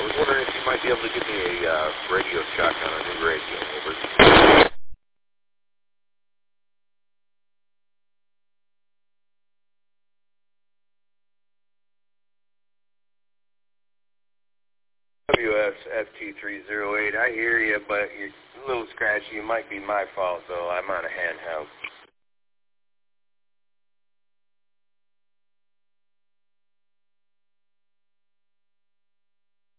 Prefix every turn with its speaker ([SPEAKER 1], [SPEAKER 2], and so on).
[SPEAKER 1] I was wondering if you might be able to give me a radio shock on a new radio. Over. WSFT308, I hear you, but you're a little scratchy. It might be my fault, though. I'm on a handheld.